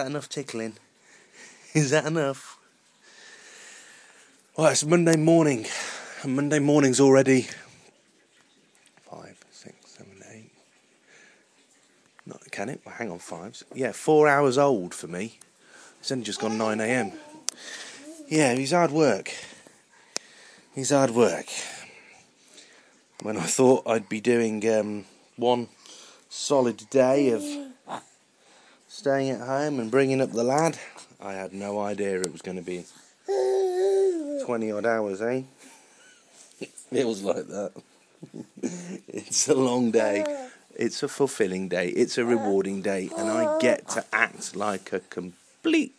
that enough tickling? Is that enough? Well, it's Monday morning, and Monday morning's already 5, 6, 7, 8. Not, can it? Well, hang on, 5. Yeah, 4 hours old for me. It's only just gone 9 a.m. Yeah, he's hard work. He's hard work. When I thought I'd be doing one solid day of staying at home and bringing up the lad, I had no idea it was going to be 20 odd hours, eh? It feels like that. It's a long day. It's a fulfilling day. It's a rewarding day. And I get to act like a complete,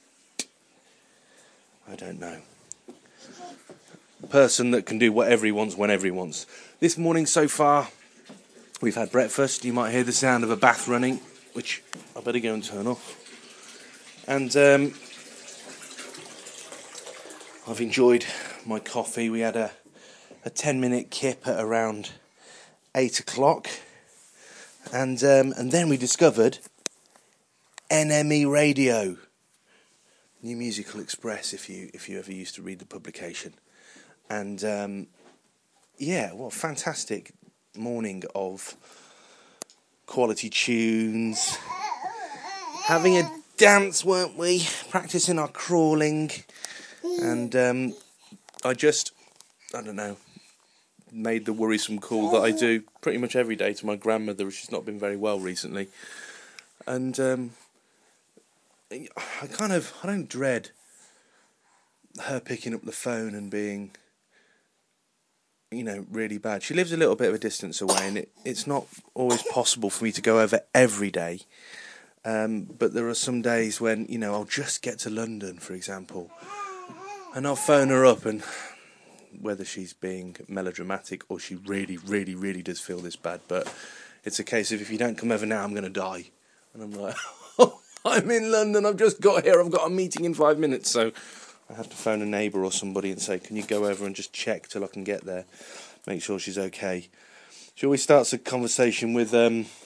I don't know, person that can do whatever he wants whenever he wants. This morning so far, we've had breakfast. You might hear the sound of a bath running, which I better go and turn off. And I've enjoyed my coffee. We had a 10-minute kip at around 8 o'clock. And then we discovered NME Radio, New Musical Express, if you ever used to read the publication. And what a fantastic morning of quality tunes. Having a dance, weren't we? Practicing our crawling. And I don't know, made the worrisome call that I do pretty much every day to my grandmother. She's not been very well recently. And I don't dread her picking up the phone and being, really bad. She lives a little bit of a distance away, and it's not always possible for me to go over every day. But there are some days when, I'll just get to London, for example, and I'll phone her up, and whether she's being melodramatic or she really, really, really does feel this bad, but it's a case of, if you don't come over now, I'm going to die. And I'm like, I'm in London, I've just got here, I've got a meeting in 5 minutes, so I have to phone a neighbour or somebody and say, can you go over and just check till I can get there, make sure she's okay. She always starts a conversation with,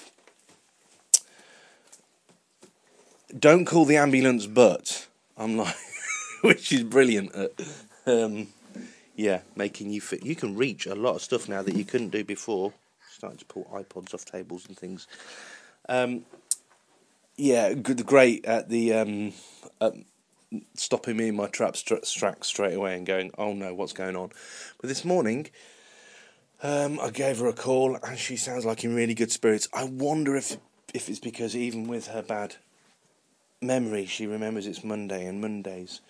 don't call the ambulance, but I'm like, which is brilliant at, making you fit. You can reach a lot of stuff now that you couldn't do before. Starting to pull iPods off tables and things. Great at the stopping me in my tracks straight away and going, oh no, what's going on? But this morning, I gave her a call and she sounds like in really good spirits. I wonder if it's because even with her bad memory, she remembers it's Monday, and Mondays,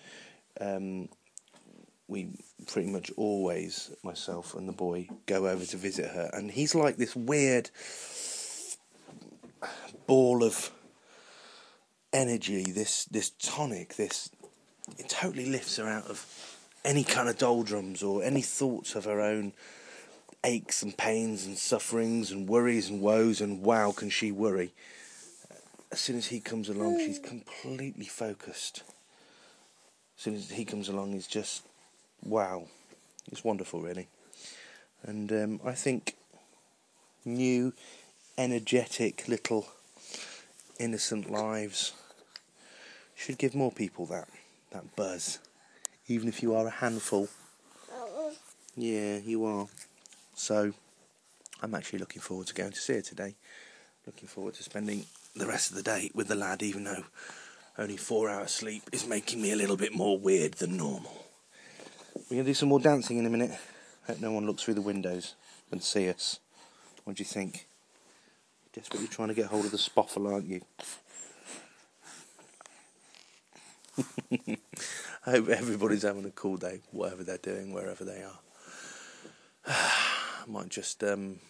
we pretty much always, myself and the boy, go over to visit her, and he's like this weird ball of energy, this tonic, it totally lifts her out of any kind of doldrums or any thoughts of her own aches and pains and sufferings and worries and woes, and wow, can she worry. As soon as he comes along, she's completely focused. As soon as he comes along, he's just, wow. It's wonderful, really. And I think new, energetic, little, innocent lives should give more people that buzz. Even if you are a handful. Yeah, you are. So, I'm actually looking forward to going to see her today. Looking forward to spending the rest of the day with the lad, even though only 4 hours sleep is making me a little bit more weird than normal. We're going to do some more dancing in a minute. Hope no one looks through the windows and see us. What do you think? Desperately trying to get hold of the spoffle, aren't you? I hope everybody's having a cool day, whatever they're doing, wherever they are. I might just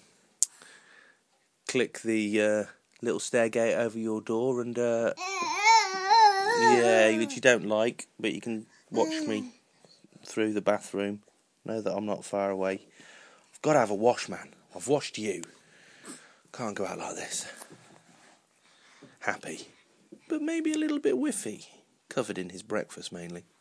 click the little stairgate over your door and which you don't like, but you can watch me through the bathroom. Know that I'm not far away. I've got to have a wash, man. I've washed you. Can't go out like this. Happy, but maybe a little bit whiffy, covered in his breakfast mainly.